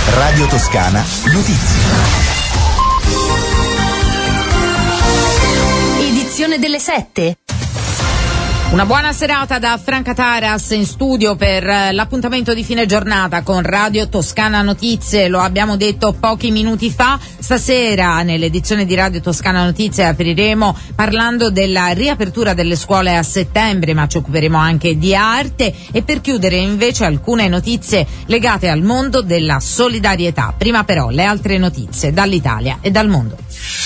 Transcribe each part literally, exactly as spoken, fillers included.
Radio Toscana Notizie. Edizione delle sette. Una buona serata da Franca Taras in studio per l'appuntamento di fine giornata con Radio Toscana Notizie. Lo abbiamo detto pochi minuti fa. Stasera nell'edizione di Radio Toscana Notizie apriremo parlando della riapertura delle scuole a settembre, ma ci occuperemo anche di arte e per chiudere invece alcune notizie legate al mondo della solidarietà. Prima però le altre notizie dall'Italia e dal mondo.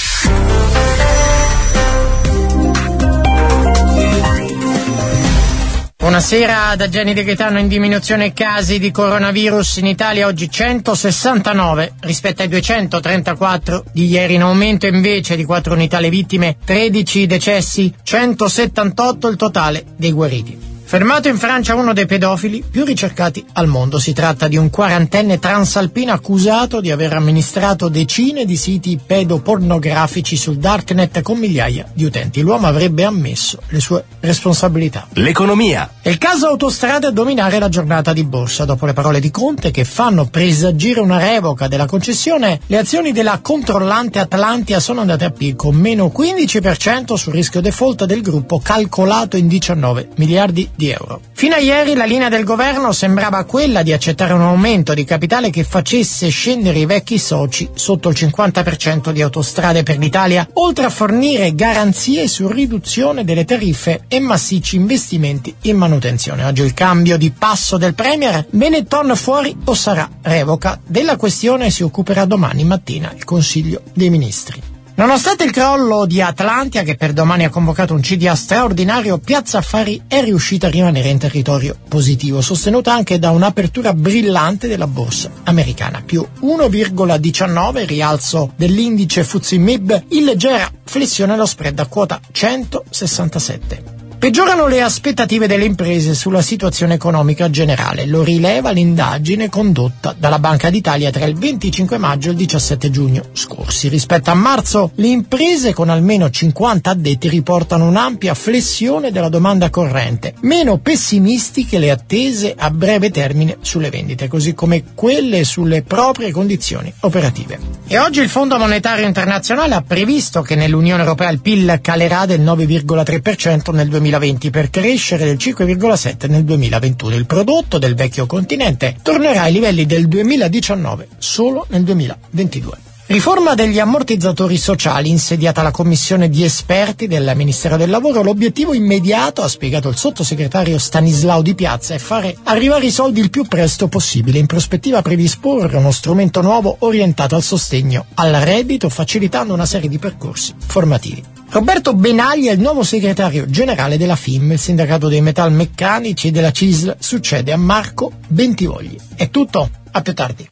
Buonasera da Gianni De Gaetano. In diminuzione casi di coronavirus in Italia, oggi centosessantanove rispetto ai duecentotrentaquattro di ieri, in aumento invece di quattro unità le vittime, tredici i decessi, centosettantotto il totale dei guariti. Fermato in Francia uno dei pedofili più ricercati al mondo. Si tratta di un quarantenne transalpino accusato di aver amministrato decine di siti pedopornografici sul darknet con migliaia di utenti. L'uomo avrebbe ammesso le sue responsabilità. L'economia. È il caso autostrade a dominare la giornata di borsa. Dopo le parole di Conte che fanno presagire una revoca della concessione, le azioni della controllante Atlantia sono andate a picco, meno quindici per cento sul rischio default del gruppo calcolato in diciannove miliardi di euro. Fino a ieri la linea del governo sembrava quella di accettare un aumento di capitale che facesse scendere i vecchi soci sotto il cinquanta per cento di Autostrade per l'Italia, oltre a fornire garanzie su riduzione delle tariffe e massicci investimenti in manutenzione. Oggi il cambio di passo del Premier: Benetton fuori o sarà revoca? Della questione si occuperà domani mattina il Consiglio dei Ministri. Nonostante il crollo di Atlantia, che per domani ha convocato un C D A straordinario, Piazza Affari è riuscita a rimanere in territorio positivo, sostenuta anche da un'apertura brillante della borsa americana, più uno virgola diciannove, rialzo dell'indice F T S E M I B, in leggera flessione lo spread a quota centosessantasette. Peggiorano le aspettative delle imprese sulla situazione economica generale, lo rileva l'indagine condotta dalla Banca d'Italia tra il venticinque maggio e il diciassette giugno scorsi. Rispetto a marzo, le imprese con almeno cinquanta addetti riportano un'ampia flessione della domanda corrente, meno pessimistiche le attese a breve termine sulle vendite, così come quelle sulle proprie condizioni operative. E oggi il Fondo Monetario Internazionale ha previsto che nell'Unione Europea il P I L calerà del nove virgola tre per cento nel duemilaventi per crescere del cinque virgola sette per cento nel duemilaventuno. Il prodotto del vecchio continente tornerà ai livelli del duemiladiciannove solo nel duemilaventidue. Riforma degli ammortizzatori sociali, insediata la commissione di esperti del Ministero del Lavoro. L'obiettivo immediato, ha spiegato il sottosegretario Stanislao Di Piazza, è fare arrivare i soldi il più presto possibile. In prospettiva predisporre uno strumento nuovo orientato al sostegno al reddito, facilitando una serie di percorsi formativi. Roberto Benaglia è il nuovo segretario generale della F I M, il sindacato dei metalmeccanici e della C I S L succede a Marco Bentivogli. È tutto, a più tardi.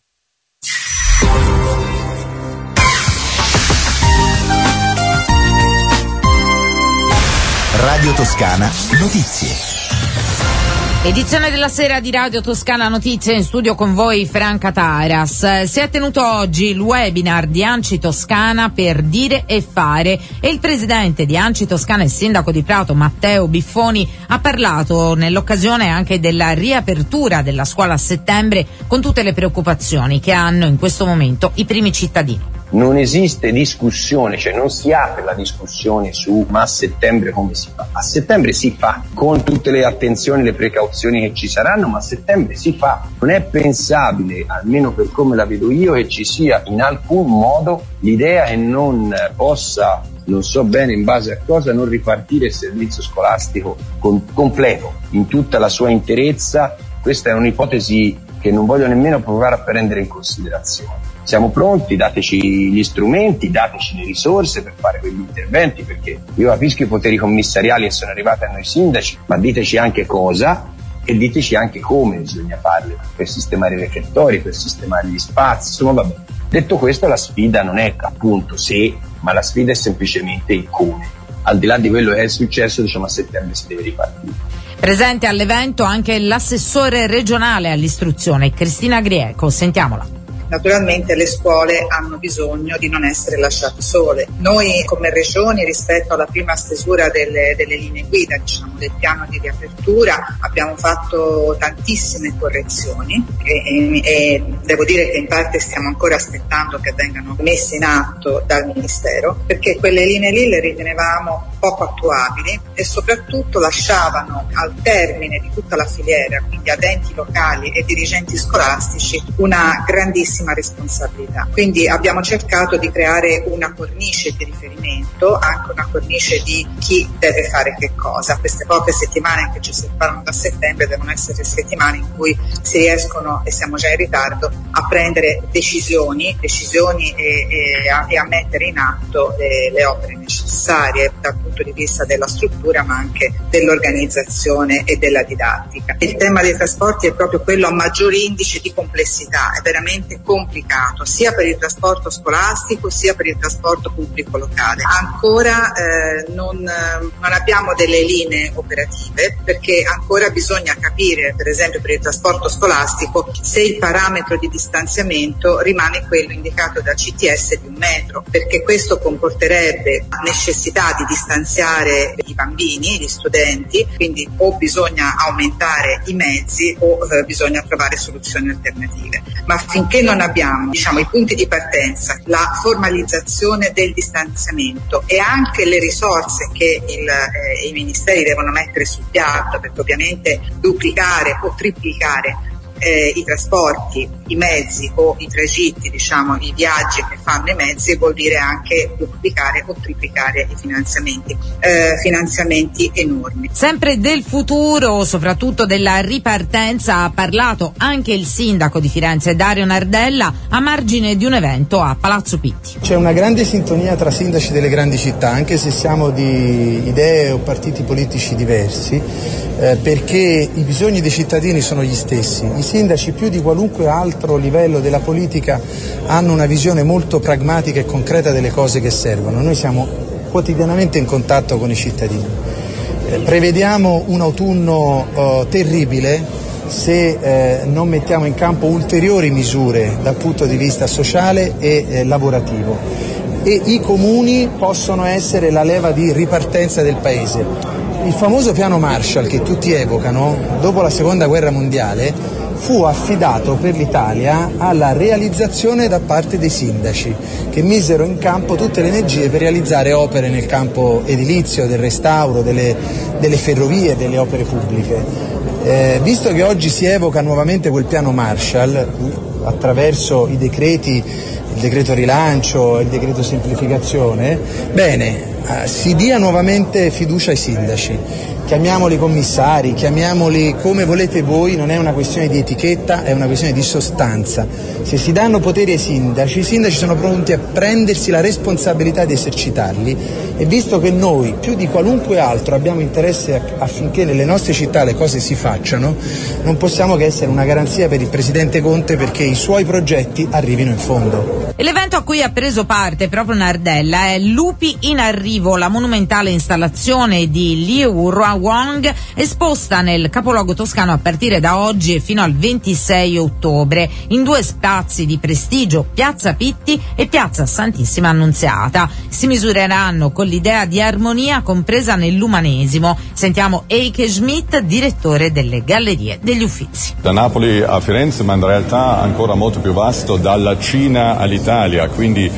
Radio Toscana Notizie. Edizione della sera di Radio Toscana Notizie, in studio con voi Franca Taras. Si è tenuto oggi il webinar di Anci Toscana per dire e fare e il presidente di Anci Toscana e sindaco di Prato Matteo Biffoni ha parlato nell'occasione anche della riapertura della scuola a settembre, con tutte le preoccupazioni che hanno in questo momento i primi cittadini. Non esiste discussione, cioè non si apre la discussione su ma a settembre come si fa. A settembre si fa, con tutte le attenzioni e le precauzioni che ci saranno, ma a settembre si fa. Non è pensabile, almeno per come la vedo io, che ci sia in alcun modo l'idea che non possa, non so bene in base a cosa, non ripartire il servizio scolastico con, completo, in tutta la sua interezza. Questa è un'ipotesi che non voglio nemmeno provare a prendere in considerazione. Siamo pronti, dateci gli strumenti, dateci le risorse per fare quegli interventi, perché io capisco i poteri commissariali che sono arrivati a noi sindaci, ma diteci anche cosa e diteci anche come bisogna farle per sistemare i refettori, per sistemare gli spazi, insomma vabbè. Detto questo, la sfida non è appunto se, ma la sfida è semplicemente il come. Al di là di quello che è successo, diciamo a settembre si deve ripartire. Presente all'evento anche l'assessore regionale all'istruzione Cristina Grieco, sentiamola. Naturalmente le scuole hanno bisogno di non essere lasciate sole. Noi come regioni, rispetto alla prima stesura delle, delle linee guida, diciamo, del piano di riapertura, abbiamo fatto tantissime correzioni e, e, e devo dire che in parte stiamo ancora aspettando che vengano messe in atto dal Ministero, perché quelle linee lì le ritenevamo poco attuabili e soprattutto lasciavano al termine di tutta la filiera, quindi ad enti locali e dirigenti scolastici, una grandissima responsabilità. Quindi abbiamo cercato di creare una cornice di riferimento, anche una cornice di chi deve fare che cosa. Queste poche settimane che ci separano da settembre devono essere settimane in cui si riescono, e siamo già in ritardo, a prendere decisioni, decisioni e, e, a, e a mettere in atto le, le opere necessarie dal punto di vista della struttura, ma anche dell'organizzazione e della didattica. Il tema dei trasporti è proprio quello a maggior indice di complessità, è veramente complicato sia per il trasporto scolastico sia per il trasporto pubblico locale. Ancora eh, non, non abbiamo delle linee operative, perché ancora bisogna capire, per esempio per il trasporto scolastico, se il parametro di distanziamento rimane quello indicato dal C T S di un metro, perché questo comporterebbe necessità di distanziare i bambini, gli studenti, quindi o bisogna aumentare i mezzi o eh, bisogna trovare soluzioni alternative. Ma finché non abbiamo, diciamo, i punti di partenza, la formalizzazione del distanziamento e anche le risorse che il, eh, i ministeri devono mettere sul piatto, perché ovviamente duplicare o triplicare Eh, i trasporti, i mezzi o i tragitti, diciamo i viaggi che fanno i mezzi, vuol dire anche duplicare o triplicare i finanziamenti, eh, finanziamenti enormi. Sempre del futuro, soprattutto della ripartenza, ha parlato anche il sindaco di Firenze Dario Nardella a margine di un evento a Palazzo Pitti. C'è una grande sintonia tra sindaci delle grandi città, anche se siamo di idee o partiti politici diversi, eh, perché i bisogni dei cittadini sono gli stessi. I sindaci, più di qualunque altro livello della politica, hanno una visione molto pragmatica e concreta delle cose che servono. Noi siamo quotidianamente in contatto con i cittadini. Eh, prevediamo un autunno eh, terribile se eh, non mettiamo in campo ulteriori misure dal punto di vista sociale e eh, lavorativo. E i comuni possono essere la leva di ripartenza del Paese. Il famoso piano Marshall che tutti evocano, dopo la seconda guerra mondiale, fu affidato per l'Italia alla realizzazione da parte dei sindaci, che misero in campo tutte le energie per realizzare opere nel campo edilizio, del restauro, delle, delle ferrovie, delle opere pubbliche. Eh, visto che oggi si evoca nuovamente quel piano Marshall attraverso i decreti, il decreto rilancio e il decreto semplificazione, bene, eh, si dia nuovamente fiducia ai sindaci. Chiamiamoli commissari, chiamiamoli come volete voi, non è una questione di etichetta, è una questione di sostanza. Se si danno poteri ai sindaci, i sindaci sono pronti a prendersi la responsabilità di esercitarli, e visto che noi più di qualunque altro abbiamo interesse affinché nelle nostre città le cose si facciano, non possiamo che essere una garanzia per il Presidente Conte perché i suoi progetti arrivino in fondo. E l'evento a cui ha preso parte proprio Nardella è Lupi in arrivo, la monumentale installazione di Liu Ruawang, esposta nel capoluogo toscano a partire da oggi e fino al ventisei ottobre in due spazi di prestigio, Piazza Pitti e Piazza Santissima Annunziata. Si misureranno con l'idea di armonia compresa nell'umanesimo. Sentiamo Eike Schmidt, direttore delle Gallerie degli Uffizi. Da Napoli a Firenze, ma in realtà ancora molto più vasto, dalla Cina all'Italia, quindi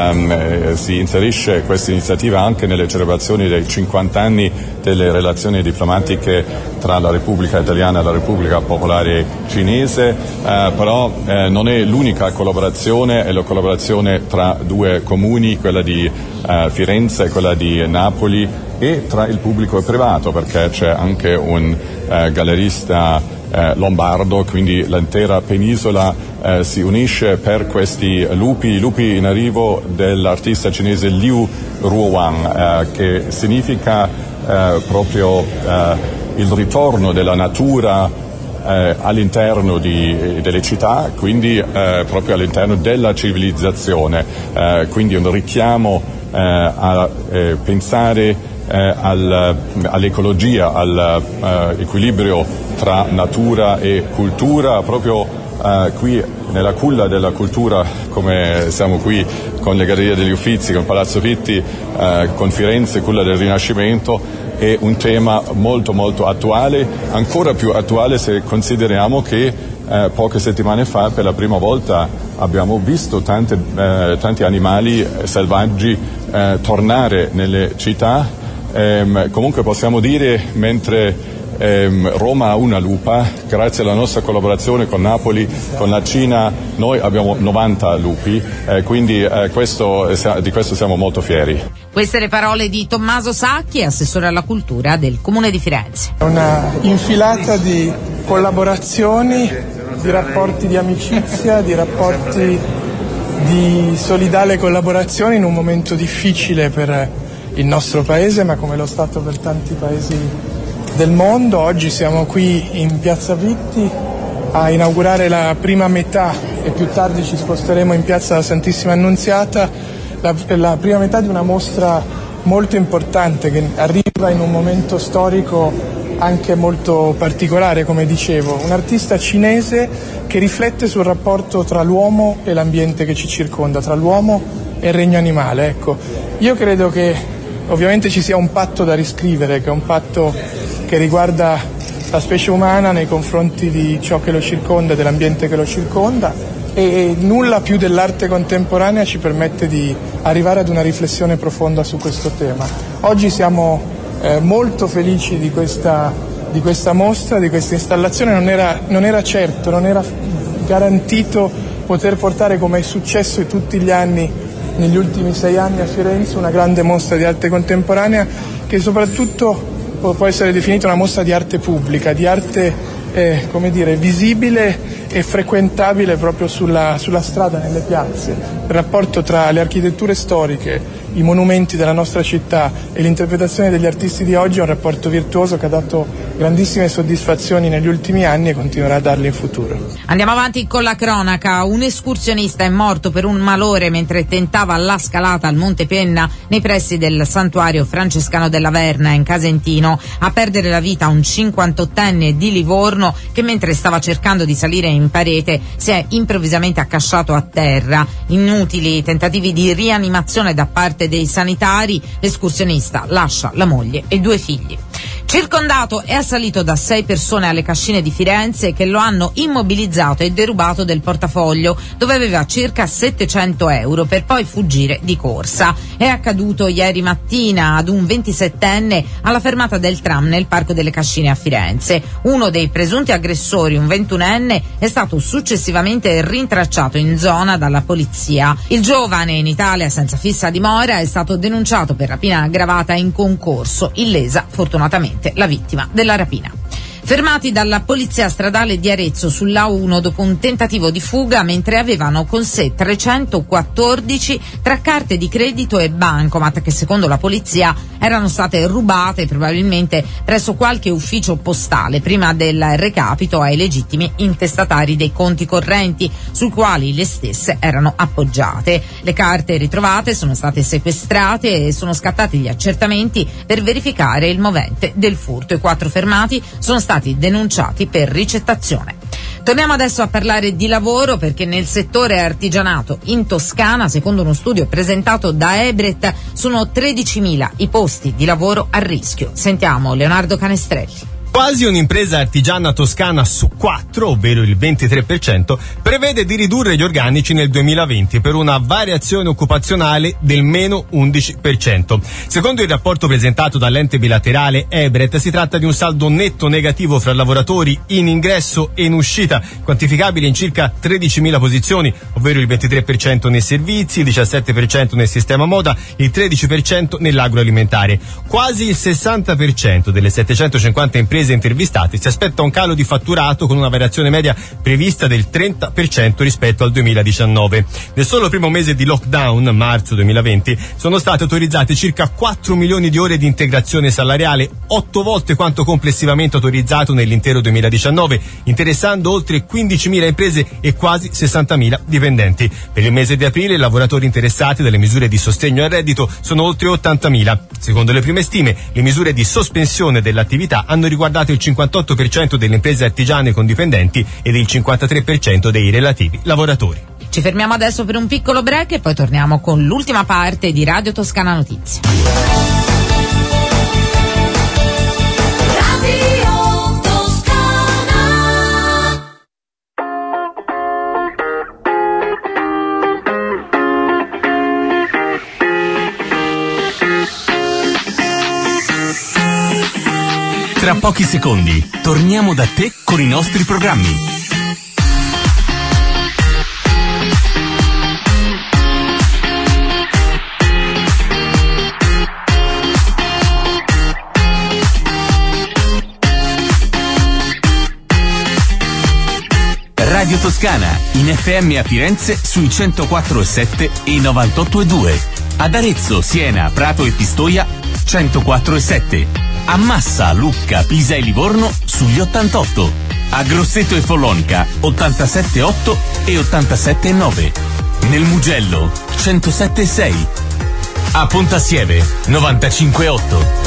um, si inserisce questa iniziativa anche nelle celebrazioni dei cinquanta anni delle relazioni diplomatiche tra la Repubblica Italiana e la Repubblica Popolare Cinese, eh, però eh, non è l'unica collaborazione, è la collaborazione tra due comuni, quella di eh, Firenze e quella di Napoli, e tra il pubblico e privato, perché c'è anche un eh, gallerista eh, lombardo, quindi l'intera penisola eh, si unisce per questi lupi, i lupi in arrivo dell'artista cinese Liu Ruawang, eh, che significa Eh, proprio eh, il ritorno della natura eh, all'interno di, delle città, quindi eh, proprio all'interno della civilizzazione, eh, quindi un richiamo eh, a eh, pensare eh, al, all'ecologia, all'equilibrio tra natura e cultura, proprio uh, qui nella culla della cultura, come siamo qui con le Gallerie degli Uffizi, con Palazzo Pitti, uh, con Firenze, culla del Rinascimento, è un tema molto molto attuale, ancora più attuale se consideriamo che Eh, poche settimane fa per la prima volta abbiamo visto tante, eh, tanti animali selvaggi eh, tornare nelle città. Ehm, comunque possiamo dire, mentre ehm, Roma ha una lupa, grazie alla nostra collaborazione con Napoli, con la Cina, noi abbiamo novanta lupi, eh, quindi eh, questo, di questo siamo molto fieri. Queste le parole di Tommaso Sacchi, assessore alla cultura del Comune di Firenze. Una infilata di collaborazioni, di rapporti di amicizia, di rapporti di solidale collaborazione in un momento difficile per il nostro paese, ma come lo stato per tanti paesi del mondo. Oggi siamo qui in Piazza Pitti a inaugurare la prima metà e più tardi ci sposteremo in Piazza della Santissima Annunziata, la, la prima metà di una mostra molto importante che arriva in un momento storico anche molto particolare, come dicevo, un artista cinese che riflette sul rapporto tra l'uomo e l'ambiente che ci circonda, tra l'uomo e il regno animale. Ecco, io credo che ovviamente ci sia un patto da riscrivere, che è un patto che riguarda la specie umana nei confronti di ciò che lo circonda, dell'ambiente che lo circonda, e nulla più dell'arte contemporanea ci permette di arrivare ad una riflessione profonda su questo tema. Oggi siamo Eh, molto felici di questa, di questa mostra, di questa installazione. Non era, non era certo, non era garantito poter portare, come è successo tutti gli anni, negli ultimi sei anni a Firenze, una grande mostra di arte contemporanea che soprattutto può essere definita una mostra di arte pubblica, di arte eh, come dire, visibile e frequentabile proprio sulla, sulla strada, nelle piazze. Il rapporto tra le architetture storiche, i monumenti della nostra città e l'interpretazione degli artisti di oggi è un rapporto virtuoso che ha dato grandissime soddisfazioni negli ultimi anni e continuerà a darle in futuro. Andiamo avanti con la cronaca. Un escursionista è morto per un malore mentre tentava la scalata al Monte Penna nei pressi del santuario francescano della Verna in Casentino. A perdere la vita un cinquantottenne di Livorno che, mentre stava cercando di salire in parete, si è improvvisamente accasciato a terra. Inutili tentativi di rianimazione da parte dei sanitari, l'escursionista lascia la moglie e due figli. Circondato e assalito da sei persone alle Cascine di Firenze che lo hanno immobilizzato e derubato del portafoglio dove aveva circa settecento euro per poi fuggire di corsa. È accaduto ieri mattina ad un ventisettenne alla fermata del tram nel Parco delle Cascine a Firenze. Uno dei presunti aggressori, un ventunenne, è stato successivamente rintracciato in zona dalla polizia. Il giovane, in Italia senza fissa dimora, è stato denunciato per rapina aggravata in concorso, illesa fortunatamente la vittima della rapina. Fermati dalla polizia stradale di Arezzo sull'A uno dopo un tentativo di fuga mentre avevano con sé trecentoquattordici tra carte di credito e bancomat che secondo la polizia erano state rubate probabilmente presso qualche ufficio postale prima del recapito ai legittimi intestatari dei conti correnti sui quali le stesse erano appoggiate. Le carte ritrovate sono state sequestrate e sono scattati gli accertamenti per verificare il movente del furto. I quattro fermati sono stati stati denunciati per ricettazione. Torniamo adesso a parlare di lavoro perché nel settore artigianato in Toscana, secondo uno studio presentato da Ebret, sono tredicimila i posti di lavoro a rischio. Sentiamo Leonardo Canestrelli. Quasi un'impresa artigiana toscana su quattro, ovvero il ventitré per cento, prevede di ridurre gli organici nel duemilaventi per una variazione occupazionale del meno undici per cento. Secondo il rapporto presentato dall'ente bilaterale Ebret, si tratta di un saldo netto negativo fra lavoratori in ingresso e in uscita, quantificabile in circa tredicimila posizioni, ovvero il ventitré per cento nei servizi, il diciassette per cento nel sistema moda, il tredici per cento nell'agroalimentare. Quasi il sessanta per cento delle settecentocinquanta imprese intervistate si aspetta un calo di fatturato con una variazione media prevista del trenta per cento rispetto al duemiladiciannove. Nel solo primo mese di lockdown, marzo duemilaventi, sono state autorizzate circa quattro milioni di ore di integrazione salariale, otto volte quanto complessivamente autorizzato nell'intero duemiladiciannove, interessando oltre quindicimila imprese e quasi sessantamila dipendenti. Per il mese di aprile i lavoratori interessati dalle misure di sostegno al reddito sono oltre ottantamila. Secondo le prime stime, le misure di sospensione dell'attività hanno riguardato riguardato il cinquantotto per cento delle imprese artigiane con dipendenti ed il cinquantatré per cento dei relativi lavoratori. Ci fermiamo adesso per un piccolo break e poi torniamo con l'ultima parte di Radio Toscana Notizie. Tra pochi secondi torniamo da te con i nostri programmi. Radio Toscana in F M a Firenze sui centoquattro virgola sette e novantotto virgola due. Ad Arezzo, Siena, Prato e Pistoia centoquattro virgola sette. A Massa, Lucca, Pisa e Livorno sugli ottantotto. A Grosseto e Follonica ottantasette virgola otto e ottantasette virgola nove. Nel Mugello centosette virgola sei. A Pontassieve novantacinque virgola otto.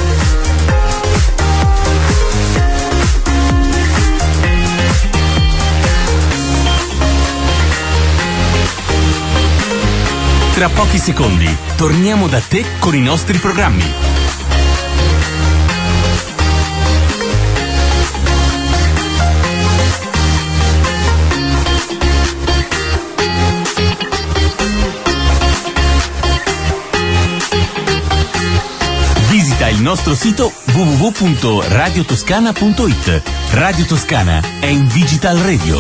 Tra pochi secondi torniamo da te con i nostri programmi. Visita il nostro sito w w w punto radio toscana punto it. Radio Toscana è in digital radio.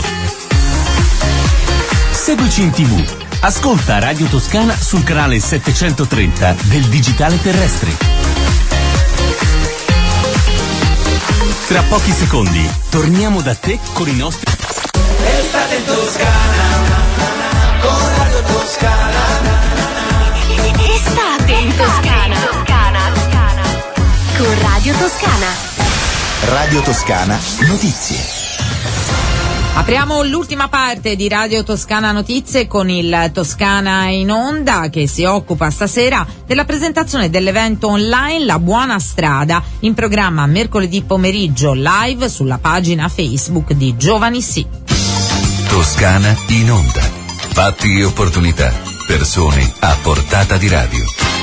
Seguici in tivù. Ascolta Radio Toscana sul canale settecentotrenta del digitale terrestre. Tra pochi secondi torniamo da te con i nostri... Estate in Toscana, con Radio Toscana. Estate in Toscana, con Radio Toscana. Radio Toscana Notizie. Apriamo l'ultima parte di Radio Toscana Notizie con il Toscana in Onda, che si occupa stasera della presentazione dell'evento online La Buona Strada, in programma mercoledì pomeriggio live sulla pagina Facebook di Giovani Sì. Toscana in Onda. Fatti e opportunità. Persone a portata di radio.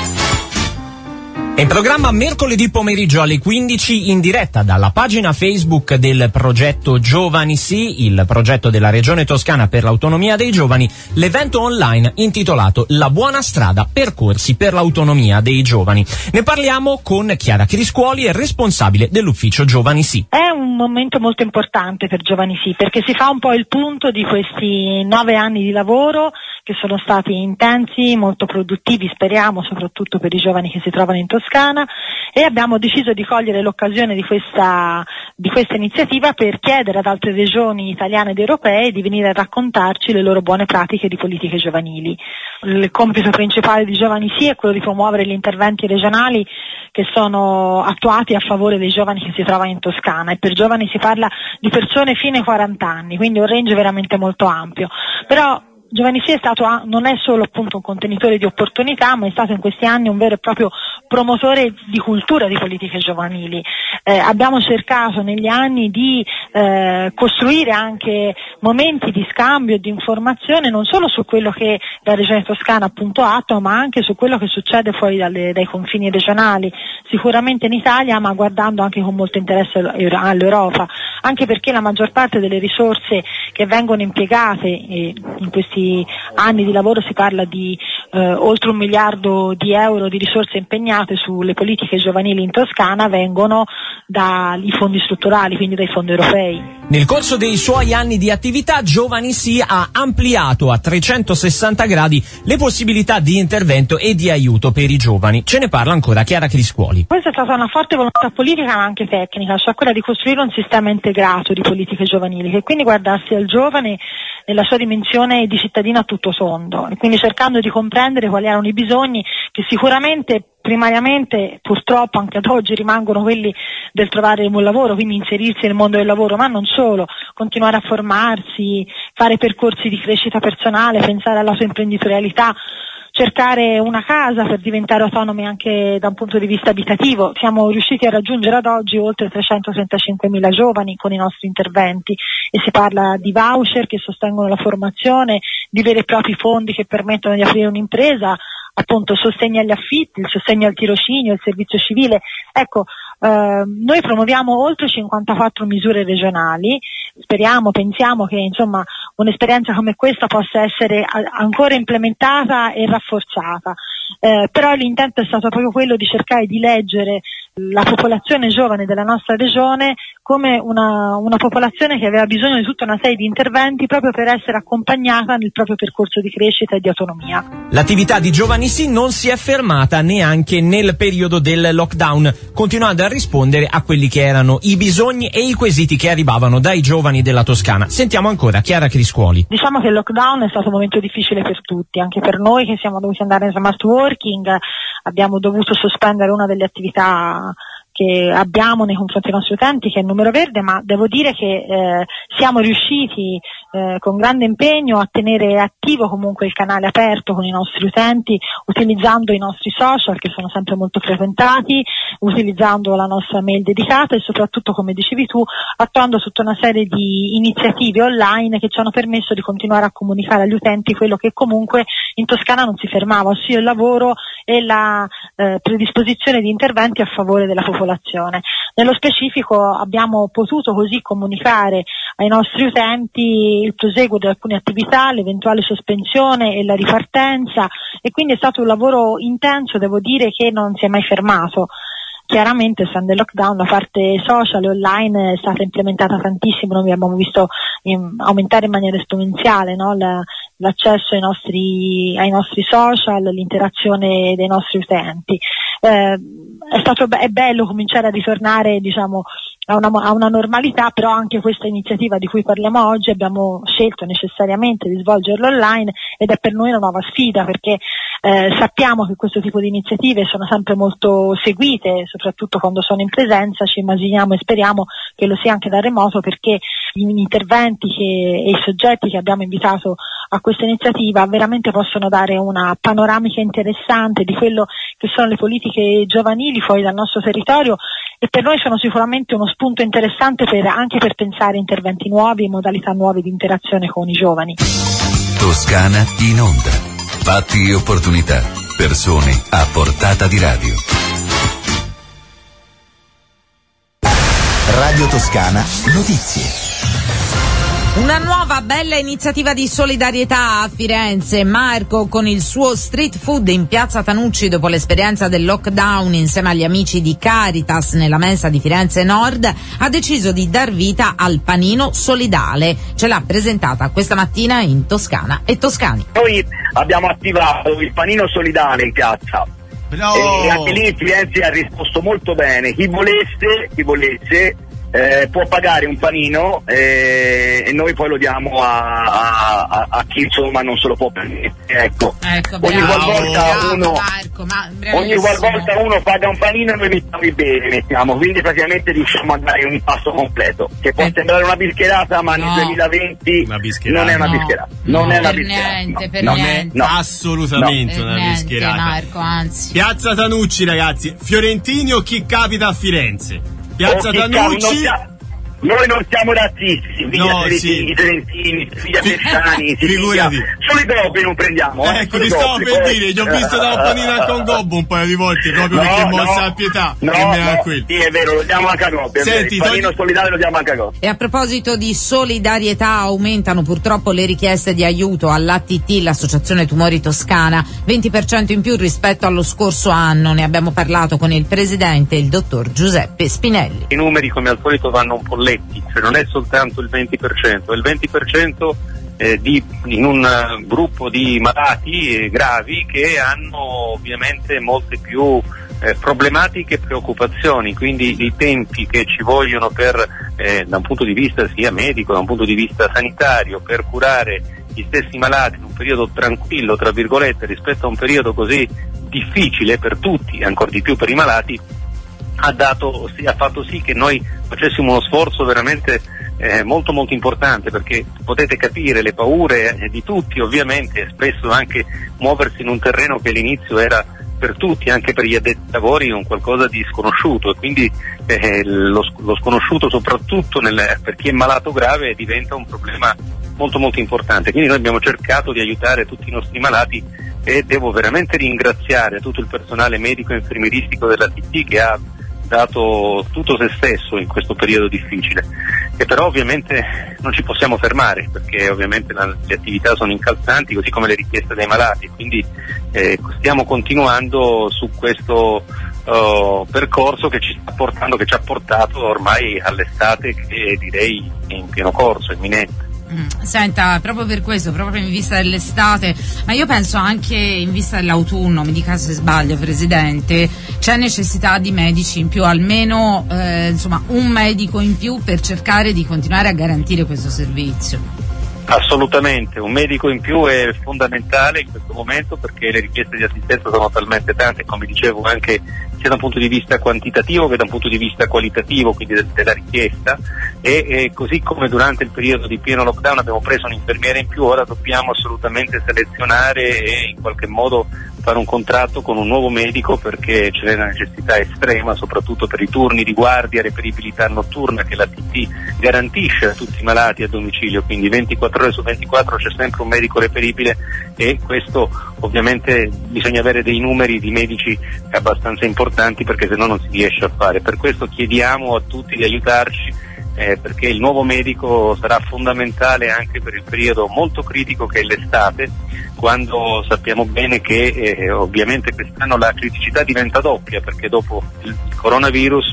È in programma mercoledì pomeriggio alle quindici in diretta dalla pagina Facebook del progetto Giovani Sì, il progetto della Regione Toscana per l'autonomia dei giovani, l'evento online intitolato La Buona Strada, percorsi per l'autonomia dei giovani. Ne parliamo con Chiara Criscuoli, responsabile dell'ufficio Giovani Sì. È un momento molto importante per Giovani Sì, perché si fa un po' il punto di questi nove anni di lavoro che sono stati intensi, molto produttivi, speriamo, soprattutto per i giovani che si trovano in Toscana, e abbiamo deciso di cogliere l'occasione di questa, di questa iniziativa per chiedere ad altre regioni italiane ed europee di venire a raccontarci le loro buone pratiche di politiche giovanili. Il compito principale di Giovani Sì è quello di promuovere gli interventi regionali che sono attuati a favore dei giovani che si trovano in Toscana, e per giovani si parla di persone fino ai quaranta anni, quindi un range veramente molto ampio. Però Giovani Sì è stato, non è solo appunto un contenitore di opportunità, ma è stato in questi anni un vero e proprio promotore di cultura di politiche giovanili. Eh, abbiamo cercato negli anni di eh, costruire anche momenti di scambio e di informazione non solo su quello che la Regione Toscana appunto attua, ma anche su quello che succede fuori dalle, dai confini regionali, sicuramente in Italia, ma guardando anche con molto interesse all'Europa, anche perché la maggior parte delle risorse che vengono impiegate eh, in questi anni di lavoro, si parla di eh, oltre un miliardo di euro di risorse impegnate sulle politiche giovanili in Toscana, vengono dai fondi strutturali, quindi dai fondi europei. Nel corso dei suoi anni di attività, Giovani Sì ha ampliato a trecentosessanta gradi le possibilità di intervento e di aiuto per i giovani. Ce ne parla ancora Chiara Criscuoli. Questa è stata una forte volontà politica ma anche tecnica, cioè quella di costruire un sistema integrato di politiche giovanili che quindi guardasse al giovane nella sua dimensione di cittadino a tutto tondo, e quindi cercando di comprendere quali erano i bisogni che sicuramente primariamente purtroppo anche ad oggi rimangono quelli del trovare un buon lavoro, quindi inserirsi nel mondo del lavoro, ma non solo, continuare a formarsi, fare percorsi di crescita personale, pensare alla sua imprenditorialità. cercare una casa per diventare autonomi anche da un punto di vista abitativo. Siamo riusciti a raggiungere ad oggi oltre trecentotrentacinquemila giovani con i nostri interventi, e si parla di voucher che sostengono la formazione, di veri e propri fondi che permettono di aprire un'impresa, appunto sostegno agli affitti, il sostegno al tirocinio, il servizio civile. Ecco, eh, noi promuoviamo oltre cinquantaquattro misure regionali, speriamo, pensiamo che insomma un'esperienza come questa possa essere a- ancora implementata e rafforzata, eh, però l'intento è stato proprio quello di cercare di leggere la popolazione giovane della nostra regione come una, una popolazione che aveva bisogno di tutta una serie di interventi proprio per essere accompagnata nel proprio percorso di crescita e di autonomia. L'attività di Giovani Sì non si è fermata neanche nel periodo del lockdown, continuando a rispondere a quelli che erano i bisogni e i quesiti che arrivavano dai giovani della Toscana. Sentiamo ancora Chiara Criscuoli. Diciamo che il lockdown è stato un momento difficile per tutti, anche per noi che siamo dovuti andare in smart working, abbiamo dovuto sospendere una delle attività che abbiamo nei confronti dei nostri utenti, che è il numero verde, ma devo dire che eh, siamo riusciti eh, con grande impegno a tenere attivo comunque il canale aperto con i nostri utenti, utilizzando i nostri social che sono sempre molto frequentati, utilizzando la nostra mail dedicata e soprattutto, come dicevi tu, attuando tutta una serie di iniziative online che ci hanno permesso di continuare a comunicare agli utenti quello che comunque in Toscana non si fermava, ossia il lavoro e la eh, predisposizione di interventi a favore della popolazione. Nello specifico abbiamo potuto così comunicare ai nostri utenti il proseguo di alcune attività, l'eventuale sospensione e la ripartenza, e quindi è stato un lavoro intenso, devo dire, che non si è mai fermato. Chiaramente, essendo il lockdown, la parte social e online è stata implementata tantissimo, noi abbiamo visto in, aumentare in maniera esponenziale, no, la, l'accesso ai nostri, ai nostri social, l'interazione dei nostri utenti. Eh, è stato be- è bello cominciare a ritornare, diciamo, a una, a una normalità, però anche questa iniziativa di cui parliamo oggi abbiamo scelto necessariamente di svolgerla online, ed è per noi una nuova sfida, perché eh, sappiamo che questo tipo di iniziative sono sempre molto seguite, soprattutto quando sono in presenza. Ci immaginiamo e speriamo che lo sia anche da remoto, perché gli interventi che, e i soggetti che abbiamo invitato a questa iniziativa veramente possono dare una panoramica interessante di quello che sono le politiche giovanili fuori dal nostro territorio, e per noi sono sicuramente uno spunto interessante per, anche per pensare interventi nuovi e modalità nuove di interazione con i giovani. Toscana in onda. Fatti e opportunità. Persone a portata di radio. Radio Toscana Notizie. Una nuova bella iniziativa di solidarietà a Firenze. Marco, con il suo street food in piazza Tanucci dopo l'esperienza del lockdown insieme agli amici di Caritas nella mensa di Firenze Nord, ha deciso di dar vita al panino solidale. Ce l'ha presentata questa mattina in Toscana e Toscani. Noi abbiamo attivato il panino solidale in piazza. No. E anche lì Firenze ha risposto molto bene. Chi volesse, chi volesse Eh, può pagare un panino eh, e noi poi lo diamo a, a, a chi insomma non se lo può permettere. Ecco, ecco ogni qualvolta uno Marco, ma ogni qualvolta uno paga un panino noi mettiamo i bene, mettiamo, quindi praticamente riusciamo a dare un impasto completo, che può eh. sembrare una bischerata, ma no. nel duemilaventi non è una no. bischerata, non no, è una per bischerata, niente, no. per no. niente. No. Assolutamente no. una niente, bischerata. Marco, anzi. Piazza Tanucci, ragazzi, fiorentini o chi capita a Firenze? Piazza Tanucci. Noi non siamo razzisti, figlia no, Fiorentini, sì. Trentini, figlia Persani, figurati. Solo i doppi non prendiamo. Eh, ecco, ti stavo per poi. dire, ti ho visto da un panino al Congobbo un paio di volte, proprio no, perché no, mossa a pietà. No, che me no, quello. sì, è vero, lo diamo anche a Coppia. Senti, il panino togli... solidale lo diamo anche a Coppia. E a proposito di solidarietà, aumentano purtroppo le richieste di aiuto all'A T T, l'Associazione Tumori Toscana, venti per cento in più rispetto allo scorso anno. Ne abbiamo parlato con il presidente, il dottor Giuseppe Spinelli. I numeri come al solito vanno un po' letti, cioè non è soltanto il venti per cento, è il venti per cento eh, di, in un uh, gruppo di malati eh, gravi che hanno ovviamente molte più eh, problematiche e preoccupazioni, quindi i tempi che ci vogliono per, eh, da un punto di vista sia medico, da un punto di vista sanitario, per curare gli stessi malati in un periodo tranquillo, tra virgolette, rispetto a un periodo così difficile per tutti, e ancor di più per i malati, ha dato, ha fatto sì che noi facessimo uno sforzo veramente eh, molto molto importante, perché potete capire le paure eh, di tutti, ovviamente, spesso anche muoversi in un terreno che all'inizio era per tutti, anche per gli addetti ai lavori, un qualcosa di sconosciuto, e quindi eh, lo, lo sconosciuto soprattutto nel, per chi è malato grave diventa un problema molto molto importante. Quindi noi abbiamo cercato di aiutare tutti i nostri malati e devo veramente ringraziare tutto il personale medico e infermieristico della T T che ha dato tutto se stesso in questo periodo difficile, e però ovviamente non ci possiamo fermare, perché ovviamente la, le attività sono incalzanti, così come le richieste dei malati, quindi eh, stiamo continuando su questo uh, percorso che ci sta portando, che ci ha portato ormai all'estate, che direi è in pieno corso, imminente. Senta, proprio per questo, proprio in vista dell'estate, ma io penso anche in vista dell'autunno, mi dica se sbaglio Presidente, c'è necessità di medici in più, almeno eh, insomma un medico in più per cercare di continuare a garantire questo servizio. Assolutamente, un medico in più è fondamentale in questo momento, perché le richieste di assistenza sono talmente tante, come dicevo, anche sia da un punto di vista quantitativo che da un punto di vista qualitativo, quindi de- della richiesta, e, e così come durante il periodo di pieno lockdown abbiamo preso un infermiere in più, ora dobbiamo assolutamente selezionare e in qualche modo fare un contratto con un nuovo medico, perché c'è una necessità estrema, soprattutto per i turni di guardia, reperibilità notturna che la T T garantisce a tutti i malati a domicilio, quindi ventiquattro ore su ventiquattro c'è sempre un medico reperibile, e questo ovviamente bisogna avere dei numeri di medici abbastanza importanti, perché se no non si riesce a fare. Per questo chiediamo a tutti di aiutarci, Eh, perché il nuovo medico sarà fondamentale anche per il periodo molto critico che è l'estate, quando sappiamo bene che eh, ovviamente quest'anno la criticità diventa doppia, perché dopo il coronavirus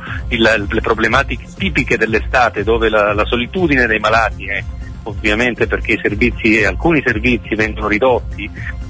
il, le problematiche tipiche dell'estate, dove la, la solitudine dei malati è ovviamente perché i servizi, alcuni servizi vengono ridotti,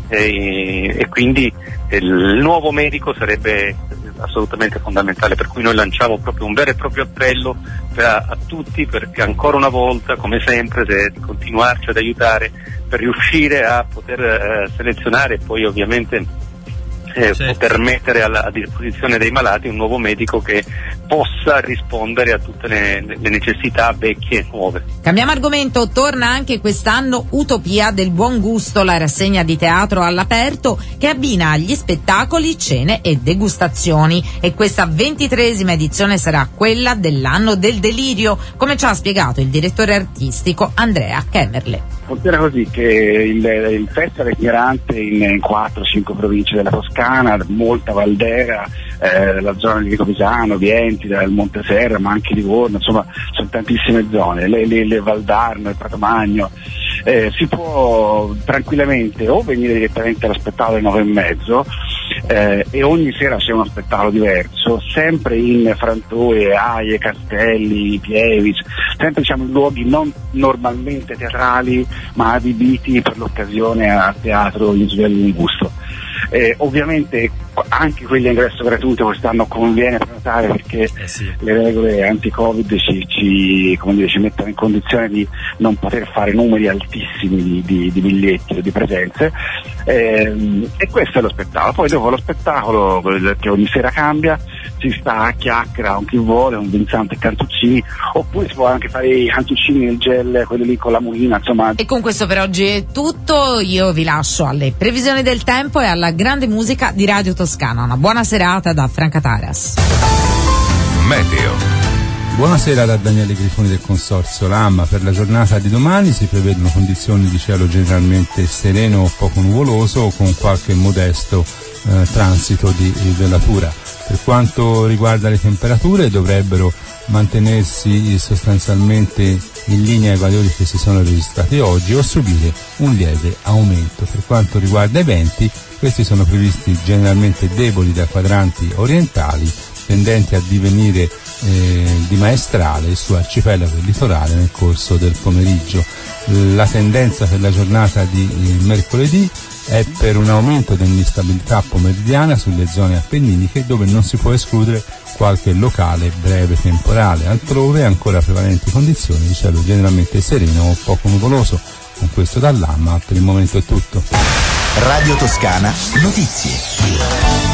eh, e quindi eh, il nuovo medico sarebbe assolutamente fondamentale, per cui noi lanciamo proprio un vero e proprio appello a, a tutti, perché ancora una volta, come sempre, se, di continuarci ad aiutare per riuscire a poter eh, selezionare e poi ovviamente eh, certo. poter mettere alla, a disposizione dei malati un nuovo medico che possa rispondere a tutte le, le necessità vecchie e nuove. Cambiamo argomento, torna anche quest'anno Utopia del buon gusto, la rassegna di teatro all'aperto che abbina agli spettacoli, cene e degustazioni, e questa ventitreesima edizione sarà quella dell'anno del delirio, come ci ha spiegato il direttore artistico Andrea Kemmerle. Funziona così, che il, il festival è itinerante in quattro cinque province della Toscana, molta Valdera, eh, la zona di Vico Pisano, di Entida, il Monte Serra, ma anche Livorno, insomma sono tantissime zone, le, le, le Valdarno, il Prato Magno. Eh, si può tranquillamente o venire direttamente allo spettacolo alle nove e mezzo, eh, e ogni sera c'è uno spettacolo diverso, sempre in frantoie, aie, castelli, pievic, sempre diciamo in luoghi non normalmente teatrali ma adibiti per l'occasione a teatro in Giuliano di Gusto. Eh, ovviamente anche quelli a ingresso gratuito quest'anno conviene prenotare, perché eh sì. le regole anti-Covid ci, ci, come dire, ci mettono in condizione di non poter fare numeri altissimi di, di, di biglietti o di presenze, eh, e questo è lo spettacolo. Poi dopo lo spettacolo, che ogni sera cambia, si sta a chiacchiera con chi vuole, con Vinzante e Cantuccini, oppure si può anche fare i cantuccini nel gel, quelli lì con la mulina, insomma. E con questo per oggi è tutto, io vi lascio alle previsioni del tempo e alla grande musica di Radio Toscana. Una buona serata da Franca Taras. Meteo. Buonasera da Daniele Grifoni del Consorzio Lamma. Per la giornata di domani si prevedono condizioni di cielo generalmente sereno o poco nuvoloso, con qualche modesto eh, transito di velatura. Per quanto riguarda le temperature, dovrebbero mantenersi sostanzialmente in linea ai valori che si sono registrati oggi o subire un lieve aumento. Per quanto riguarda i venti, questi sono previsti generalmente deboli dai quadranti orientali, tendenti a divenire eh, di maestrale su arcipelago e litorale nel corso del pomeriggio. La tendenza per la giornata di eh, mercoledì è per un aumento dell'instabilità pomeridiana sulle zone appenniniche, dove non si può escludere qualche locale breve temporale. Altrove ancora prevalenti condizioni di cielo generalmente sereno o poco nuvoloso. Con questo dall'Amma per il momento è tutto. Radio Toscana Notizie.